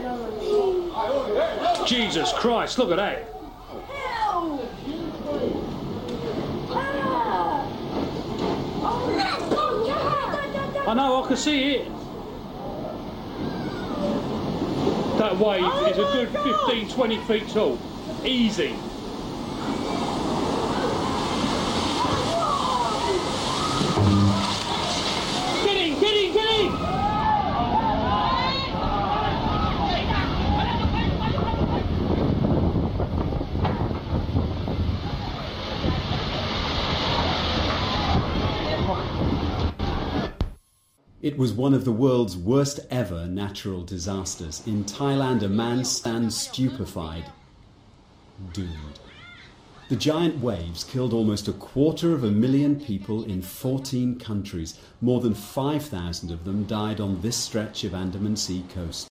Jesus Christ, look at that. I know, I can see it. That wave is a good 15, 20 feet tall. Easy. Get in, get in, get in! It was one of the world's worst ever natural disasters. In Thailand, a man stands stupefied, doomed. The giant waves killed almost 250,000 people in 14 countries. More than 5,000 of them died on this stretch of Andaman Sea coast.